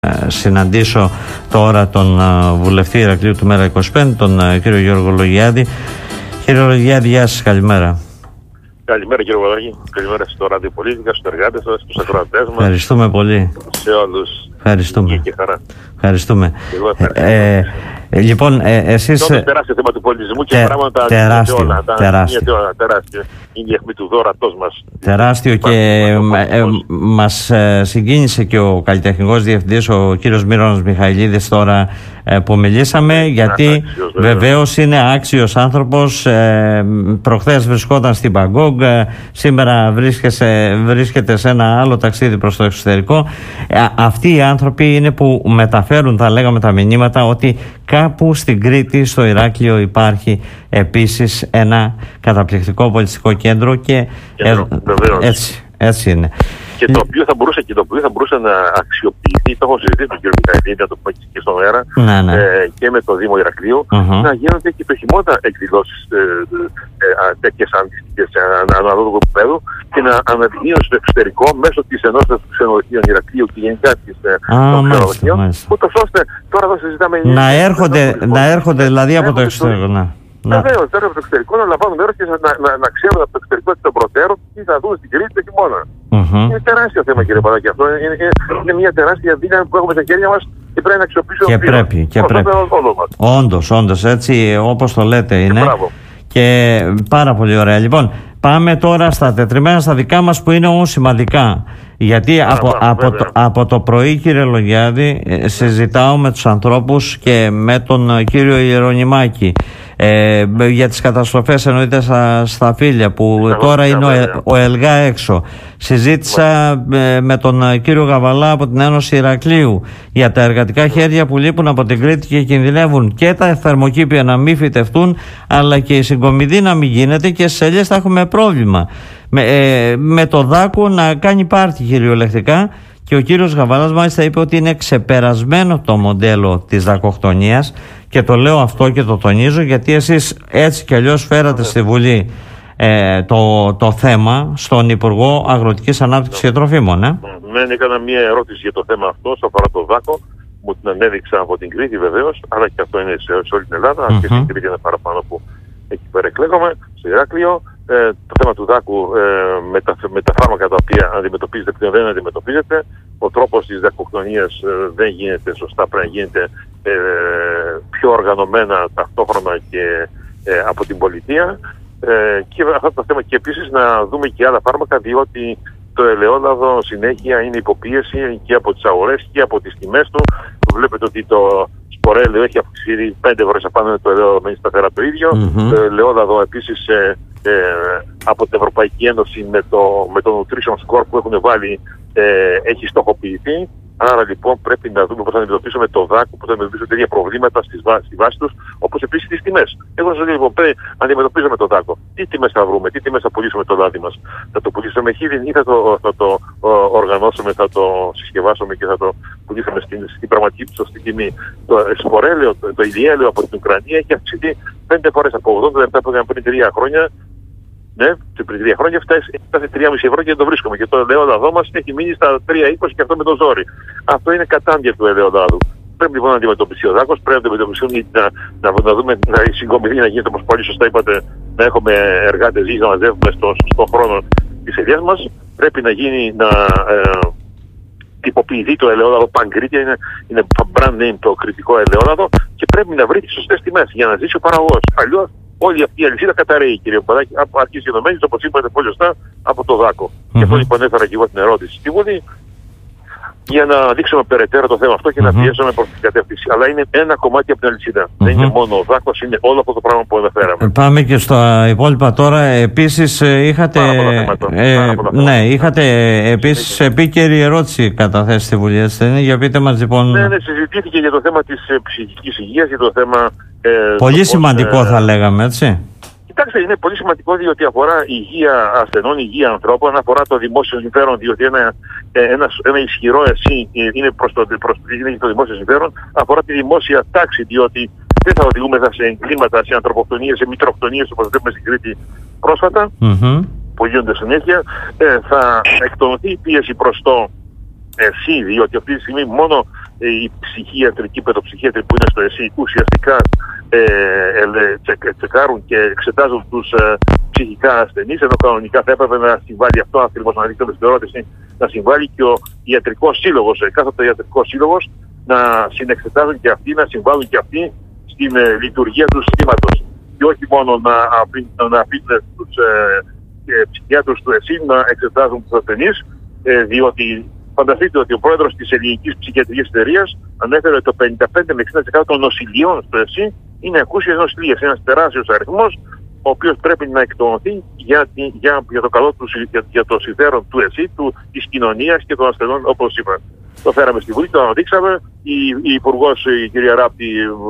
Συναντήσω τώρα τον βουλευτή Ηρακλείου του ΜέΡΑ25, τον κύριο Γιώργο Λογιάδη. Κύριε Λογιάδη, γεια σας, καλημέρα. Καλημέρα κύριε Βαδάκη, καλημέρα στο ραδιοπολίτικα, στους εργάτες σας, στους ακροατές μας. Ευχαριστούμε πολύ. Σε όλους. Ευχαριστούμε. Και χαρά. Ευχαριστούμε. Λοιπόν, εσείς... Είναι τεράστιο θέμα του πολιτισμού και πράγματα... Τεράστιο. Τεράστιο. Είναι η αιχμή του δώρατός μας. Τεράστιο και μας συγκίνησε και ο καλλιτεχνικός διευθυντής, ο κύριος Μύρονας Μιχαηλίδης, τώρα που μιλήσαμε, γιατί βεβαίως είναι άξιος άνθρωπος. Προχθές βρισκόταν στην Μπαγκόγκ, σήμερα βρίσκεται σε ένα άλλο ταξίδι προς το εξωτερικό. Αυτοί οι άνθρωποι είναι που μεταφέρουν, θα λέγαμε, τα μηνύματα ότι κάπου στην Κρήτη, στο Ηράκλειο, υπάρχει επίσης ένα καταπληκτικό πολιτιστικό κέντρο και έτσι είναι. Και το οποίο θα μπορούσε να αξιοποιηθεί, το έχω συζητήσει με τον κύριο Μιχαηλίδη, να το πούμε και στον αέρα, και με το Δήμο Ηρακλείου, να γίνονται και το χειμώνα εκδηλώσεις τέτοιες αντίστοιχες αναλόγου επίπεδου και να αναδεικνύουν στο εξωτερικό μέσω της ενότητας των ξενοδοχείων Ηρακλείου και γενικά των ξενοδοχείων, ούτως ώστε τώρα εδώ συζητάμε... Να έρχονται δηλαδή από το εξωτερικό, Βεβαίως, τώρα από το εξωτερικό να λαμβάνουν μέρος και να ξέρουν από το εξωτερικό εκ των προτέρων τι θα δουν στην Κρήτη το χειμώνα. Είναι τεράστιο θέμα, κύριε Παδάκη, αυτό. Είναι μια τεράστια δύναμη που έχουμε στα χέρια μας και πρέπει να αξιοποιήσουμε. Και πρέπει. Όντως, έτσι όπως το λέτε είναι. Και πάρα πολύ ωραία. Λοιπόν, πάμε τώρα στα τετριμένα, στα δικά μας, που είναι όμως σημαντικά. Γιατί από το πρωί, κύριε Λογιάδη, συζητάω με τους ανθρώπους και με τον κύριο Ιερονιμάκη για τις καταστροφές, εννοείται, στα Φύλια, που τώρα είναι ο ΕΛΓΑ έξω. Συζήτησα με τον κύριο Γαβαλά από την Ένωση Ηρακλείου για τα εργατικά χέρια που λείπουν από την Κρήτη και κινδυνεύουν και τα θερμοκήπια να μην φυτευτούν, αλλά και η συγκομιδή να μην γίνεται, και στις Ελιές θα έχουμε πρόβλημα με το δάκο να κάνει πάρτι κυριολεκτικά. Και ο κύριος Γαβαλάς μάλιστα είπε ότι είναι ξεπερασμένο το μοντέλο της δακοκτονίας, και το λέω αυτό και το τονίζω γιατί εσείς έτσι κι αλλιώς φέρατε στη Βουλή το θέμα στον Υπουργό Αγροτικής Ανάπτυξης και Τροφίμων. Ναι, έκανα μια ερώτηση για το θέμα αυτό, σε αφορά το δάκο. Μου την ανέδειξα από την Κρήτη βεβαίως, αλλά και αυτό είναι σε όλη την Ελλάδα. Και στην Κρήτη είναι παραπάνω που εκεί πέρα εκλέγομαι, στο Ηράκλειο. Το θέμα του δάκου με τα φάρμακα τα οποία αντιμετωπίζεται πλέον δεν αντιμετωπίζεται. Ο τρόπος της δακοκτονίας δεν γίνεται σωστά, πρέπει να γίνεται πιο οργανωμένα ταυτόχρονα και από την πολιτεία. Και αυτό το θέμα, και επίσης να δούμε και άλλα φάρμακα, διότι το ελαιόλαδο συνέχεια είναι υποπίεση και από τις αγορές και από τις τιμές του. Βλέπετε ότι το σπορέλαιο έχει αυξηθεί 5 φορές απάνω, το ελαιόλαδο μένει σταθερά το ίδιο. Το ελαιόλαδο επίσης από την Ευρωπαϊκή Ένωση με το Nutrition Score που έχουν βάλει έχει στοχοποιηθεί. Άρα λοιπόν πρέπει να δούμε πώς θα αντιμετωπίσουμε το δάκο, πώς θα αντιμετωπίσουμε τέτοια προβλήματα στη βάση τους, όπως επίσης τις τιμές. Εγώ σας λέω λοιπόν, πρέπει να αντιμετωπίζουμε το δάκο. Τι τιμές θα βρούμε, τι τιμές θα πουλήσουμε το λάδι μας. Θα το πουλήσουμε με χίλιν ή θα το οργανώσουμε, θα το συσκευάσουμε και θα το πουλήσουμε στην πραγματική του σωστή τιμή. Το σπορέλαιο, το ηλιέλαιο από την Ουκρανία έχει αυξηθεί 5 φορές από 80 λεπτά που ήταν πριν 3 χρόνια. Ναι, πριν 3 χρόνια φτάσει 3,5 ευρώ και δεν το βρίσκουμε. Και το ελαιόλαδό μας έχει μείνει στα 3,20 και αυτό με το ζόρι. Αυτό είναι κατάντια του ελαιολάδου. Πρέπει λοιπόν να αντιμετωπιστεί ο δάκος, πρέπει να αντιμετωπιστούν να δούμε η συγκομιδή να γίνεται, όπως πολύ σωστά είπατε, να έχουμε εργάτες γης να μαζεύουμε στον χρόνο της ελιάς μας. Πρέπει να γίνει να τυποποιηθεί το ελαιόλαδο Παγκρίτια, είναι brand name το κριτικό ελαιόλαδο, και πρέπει να βρει τις σωστές τιμές για να ζήσει ο παραγωγός. Αλλιώς όλη αυτή η αλυσίδα καταραίει, κύριε Παδάκη, από αρχής γενομένης, όπως είπατε πολύ σωστά, από το δάκο. Γι' αυτό λοιπόν έφερα και εγώ την ερώτηση στη Βουλή, για να δείξουμε περαιτέρω το θέμα αυτό και να πιέσουμε προς την κατεύθυνση. Αλλά είναι ένα κομμάτι από την αλυσίδα. Δεν είναι μόνο ο δάκος, είναι όλο αυτό το πράγμα που αναφέραμε. Πάμε και στα υπόλοιπα τώρα. Επίσης είχατε επίσης επίκαιρη ερώτηση καταθέσει στη Βουλή, έτσι δεν είναι? Για πείτε μας λοιπόν. Ναι, συζητήθηκε για το θέμα της ψυχικής υγείας, για το θέμα... πολύ σημαντικό θα λέγαμε, έτσι. Κοιτάξτε, είναι πολύ σημαντικό διότι αφορά υγεία ασθενών, υγεία ανθρώπων, αφορά το δημόσιο συμφέρον, διότι ένα ισχυρό εσύ είναι προς το δημόσιο συμφέρον, αφορά τη δημόσια τάξη, διότι δεν θα οδηγούμεθα σε εγκλήματα, σε ανθρωποκτονίες, σε μητροκτονίες, όπως βλέπουμε στην Κρήτη πρόσφατα, που γίνονται συνέχεια. Θα εκτονωθεί η πίεση προς το εσύ, διότι αυτή τη στιγμή μόνο οι ψυχίατροι, παιδοψυχίατροι που είναι στο ΕΣΥ ουσιαστικά τσεκάρουν και εξετάζουν τους ψυχικά ασθενείς, ενώ κανονικά θα έπρεπε να συμβάλλει αυτό, ακριβώς να δείξουμε στην ερώτηση, να συμβάλλει και ο ιατρικός σύλλογος, κάθε ιατρικός σύλλογος, να συνεξετάζουν και αυτοί, να συμβάλλουν και αυτοί στην λειτουργία του συστήματος. Και όχι μόνο να αφήνουν τους ψυχιάτρους του ΕΣΥ να εξετάζουν τους ασθενείς, διότι φανταστείτε ότι ο πρόεδρος της Ελληνικής Ψυχιατρικής Εταιρείας ανέφερε ότι το 55 με 60% των νοσηλειών στο ΕΣΥ είναι ακούσιες νοσηλείες. Ένας τεράστιος αριθμός, ο οποίος πρέπει να εκτονωθεί για το καλό του, για το συμφέρον του ΕΣΥ, της κοινωνίας και των ασθενών, όπως είπα. Το φέραμε στη Βουλή, το αναδείξαμε. Η Υπουργός, η κυρία Ράπτη,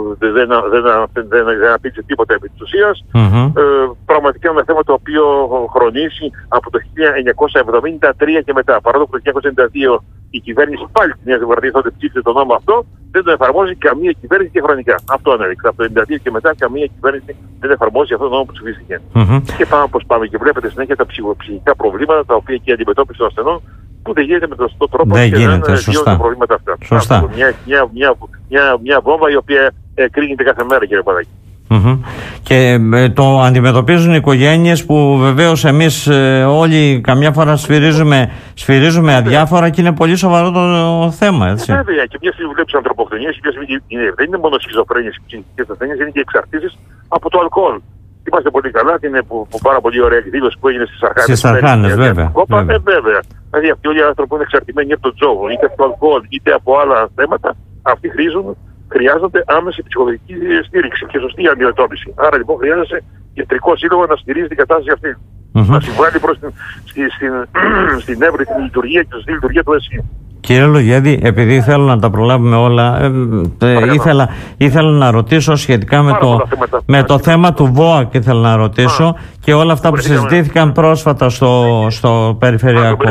δεν απήντησε τίποτα επί της ουσίας. Πραγματικά είναι ένα θέμα το οποίο χρονίσει από το 1973 και μετά. Παρόλο που το 1992 η κυβέρνηση πάλι της Νέας Δημοκρατίας τότε ψήφισε τον νόμο αυτό, δεν τον εφαρμόζει καμία κυβέρνηση και χρονικά. Αυτό ανέδειξε. Από το 1992 και μετά καμία κυβέρνηση δεν εφαρμόζει αυτό τον νόμο που ψηφίστηκε. Και πάμε όπως πάμε. Και βλέπετε συνέχεια τα ψυχικά προβλήματα τα οποία και η αντιμετώπιση των ασθενών που δεν γίνεται με τον σωστό τρόπο δεν και γίνεται, δεν λύνουν τα προβλήματα αυτά. Σωστά. Μια βόμβα η οποία κρίνεται κάθε μέρα, κύριε Παδάκη. Και το αντιμετωπίζουν οι οικογένειες που βεβαίως εμείς όλοι καμιά φορά σφυρίζουμε αδιάφορα και είναι πολύ σοβαρό το θέμα, έτσι. Βέβαια, και μια στιγμή βλέπεις ανθρωποκτονίες, δεν είναι μόνο σχιζοφρένειες και ψυχικές ασθένειες, είναι και εξαρτήσεις από το αλκοόλ. Είμαστε πολύ καλά, είναι πάρα πολύ ωραία εκδήλωση που έγινε στις Αρχάνες. Στις Αρχάνες, βέβαια. Βέβαια. Δηλαδή αυτοί όλοι οι άνθρωποι που είναι εξαρτημένοι από τον τζόγο, είτε από το αλκοόλ, είτε από άλλα θέματα, αυτοί χρειάζονται άμεση ψυχολογική στήριξη και σωστή αντιμετώπιση. Άρα λοιπόν χρειάζεται ιατρικό σύλλογο να στηρίζει την κατάσταση αυτή. Να συμβάλλει προς στην εύρυθμη λειτουργία και σωστή λειτουργία του ΕΣΥ. Κύριε Λογιάδη, επειδή θέλω να τα προλάβουμε όλα, ήθελα να ρωτήσω σχετικά με το θέμα του ΒΟΑΚ, ήθελα να ρωτήσω και όλα αυτά που συζητήθηκαν πρόσφατα στο Περιφερειακό.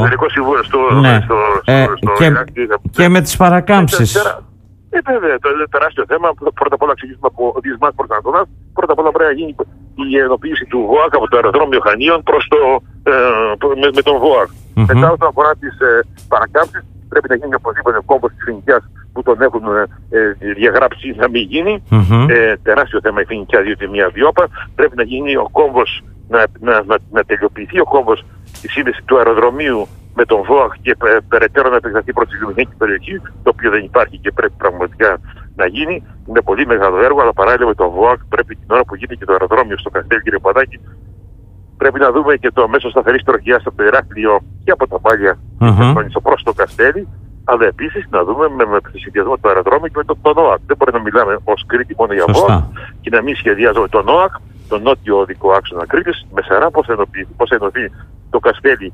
Και με τις παρακάμψεις. Βέβαια, το τεράστιο θέμα. Πρώτα απ' όλα ξεκινήσουμε από Δυσμάς προς Ανατολάς. Πρώτα απ' όλα πρέπει να γίνει η ενοποίηση του ΒΟΑΚ από το αεροδρόμιο Χανίων με τον ΒΟΑΚ. Μετά, όσον αφορά τις παρακάμψεις, πρέπει να γίνει οπωσδήποτε ο κόμβος της Φοινικιάς που τον έχουν διαγράψει να μην γίνει. Τεράστιο θέμα η Φοινικιά, διότι μια βιόπα. Πρέπει να γίνει ο κόμβος, να τελειοποιηθεί ο κόμβος τη σύνδεση του αεροδρομίου με τον ΒΟΑΚ και περαιτέρω να επεκταθεί προς τη Λιμενική περιοχή, το οποίο δεν υπάρχει και πρέπει πραγματικά να γίνει. Είναι πολύ μεγάλο έργο, αλλά παράλληλα με τον ΒΟΑΚ πρέπει την ώρα που γίνεται και το αεροδρόμιο στο Καστέλι, κύριε Παδάκη, πρέπει να δούμε και το μέσο σταθερής τροχιάς από το Ηράκλειο και από τα Πάλια προς το Καστέλι, αλλά επίσης να δούμε με συνδυασμό του αεροδρόμιου και με τον ΝΟΑΚ. Δεν μπορεί να μιλάμε ως Κρήτη μόνο για ΒΟΑΚ και να μην σχεδιάζουμε τον ΝΟΑΚ, τον νότιο οδικό άξονα Κρήτης, Μεσαρά, πώς θα ενωθεί το Καστέλι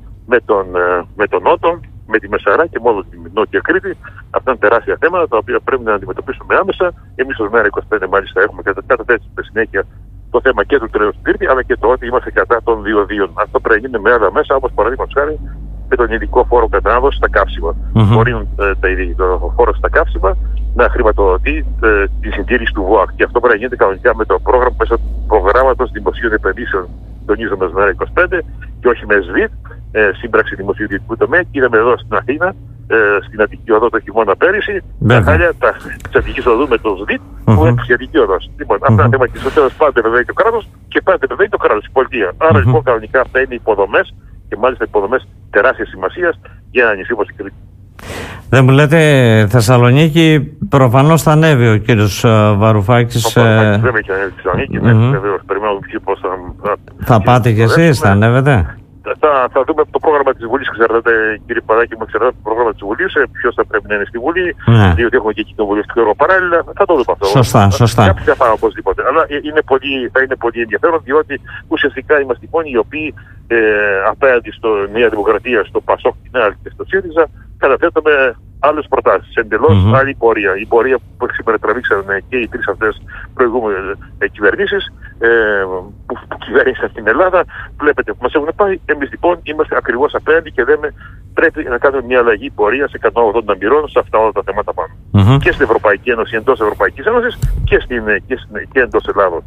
με τον Νότο, με τη Μεσαρά και μόνο τη Νότια Κρήτη. Αυτά είναι τεράστια θέματα τα οποία πρέπει να αντιμετωπίσουμε άμεσα. Εμείς ως ΜΕΡΑ25 μάλιστα έχουμε καταθέσει στη συνέχεια το θέμα και του τρένου στην Κρήτη, αλλά και το ότι είμαστε κατά των διοδίων. Αυτό πρέπει να γίνει με άλλα μέσα, όπως παραδείγματος χάρη με τον ειδικό φόρο κατανάλωση στα καύσιμα. Μπορεί το φόρο στα καύσιμα να χρηματοδοτεί τη συντήρηση του ΒΟΑΚ. Και αυτό πρέπει να γίνεται κανονικά με το πρόγραμμα μέσα του προγράμματος δημοσίων επενδύσεων, τονίζομαι ως ΜΕΡΑ25 και όχι με ΣΔΙΤ, σύμπραξη δημοσίου ιδιωτικού τομέα. Και είδαμε εδώ στην Αθήνα, στην Αττική Οδό το χειμώνα πέρυσι, τα χάλια της Αττικής Οδού με το ΣΔΙΤ που έπαιξε η Αττική Οδός. Λοιπόν, αυτά είναι θέμα και στο τέλος πάντα επεμβαίνει το κράτος και πάντα επεμβαίνει το κράτος, η πολιτεία. Άρα λοιπόν κανονικά αυτά είναι υποδομές και μάλιστα υποδομές τεράστιας σημασίας για ένα νησί όπως η Κρήτη. Δεν μου λέτε Θεσσαλονίκη, προφανώς θα ανέβει ο κύριος Βαρουφάκης. Βέβαια και ανέβει στη Θεσσαλονίκη, βεβαίως. Περιμένω πώς θα πάτε κι εσείς, θα ανέβετε. Θα δούμε το πρόγραμμα της Βουλής, ξέρετε, κύριε Παδάκη, μου εξαρτάται το πρόγραμμα της Βουλής, ποιος θα πρέπει να είναι στη Βουλή, διότι έχουμε και κοινοβουλευτικό έργο παράλληλα. Θα το δούμε αυτό. Σωστά. Κάποια θα οπωσδήποτε. Αλλά θα είναι πολύ ενδιαφέρον, διότι ουσιαστικά είμαστε οι μόνοι οι οποίοι απέναντι στο Νέα Δημοκρατία, στο ΠΑΣΟΚ, την ΑΛ και στο ΣΥΡΙΖΑ, καταθέτουμε άλλες προτάσεις. Εντελώς άλλη πορεία. Η πορεία που σήμερα τραβήξαν και οι τρεις αυτές προηγούμενες κυβερνήσεις που κυβέρνησαν στην Ελλάδα, βλέπετε που μας έχουν πάει. Εμείς λοιπόν είμαστε ακριβώς απέναντι και λέμε πρέπει να κάνουμε μια αλλαγή πορεία σε 180 μοιρών σε αυτά όλα τα θέματα πάνω. Και στην Ευρωπαϊκή Ένωση, εντός Ευρωπαϊκής Ένωσης και εντός Ελλάδος.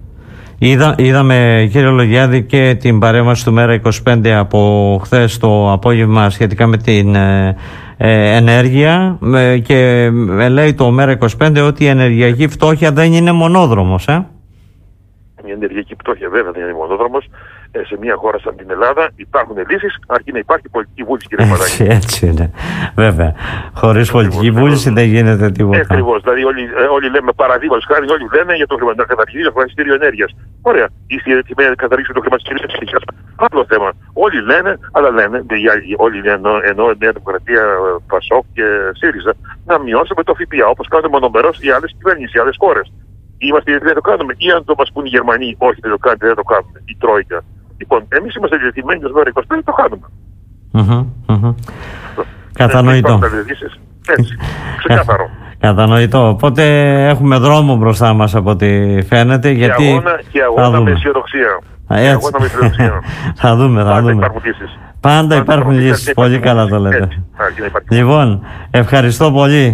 Είδαμε, κύριε Λογιάδη, και την παρέμβαση του ΜΕΡΑ25 από χθες το απόγευμα σχετικά με την ενέργεια και λέει το ΜέΡΑ25 ότι η ενεργειακή φτώχεια δεν είναι μονόδρομος. Η ενεργειακή φτώχεια βέβαια δεν είναι μονόδρομος. Σε μια χώρα σαν την Ελλάδα υπάρχουν λύσεις, αρκεί να υπάρχει πολιτική βούληση, κύριε Μαράκη. Έτσι είναι. Βέβαια. Χωρίς πολιτική βούληση δεν γίνεται τίποτα. Ακριβώς. Δηλαδή, όλοι λέμε παραδείγματος χάρη, όλοι λένε για το χρηματιστήριο ενέργειας. Ωραία. Είστε έτοιμοι να καταργήσετε το χρηματιστήριο ενέργειας. Άλλο θέμα. Όλοι λένε, αλλά λένε, όλοι λένε, ενώ Νέα Δημοκρατία, Πασόκ και ΣΥΡΙΖΑ, να μειώσουμε το ΦΠΑ όπως κάνουν μονομερώς οι άλλες κυβερνήσεις, οι άλλες χώρες. Είμαστε έτοιμοι να το κάνουμε, ή αν το μας πούν οι Γερμανοί, όχι δεν το κάνετε, δεν το κάνουμε, η Τρόικα. Λοιπόν, εμείς είμαστε διατημένοι ως ΜέΡΑ25, το κάνουμε. Κατανοητό. Έτσι, ξεκάθαρο. Κατανοητό. Οπότε έχουμε δρόμο μπροστά μας από ό,τι φαίνεται. Γιατί και αγώνα με αισιοδοξία. Θα δούμε. Πάντα υπάρχουν λύσεις. Πολύ καλά το λέτε. Λοιπόν, ευχαριστώ πολύ.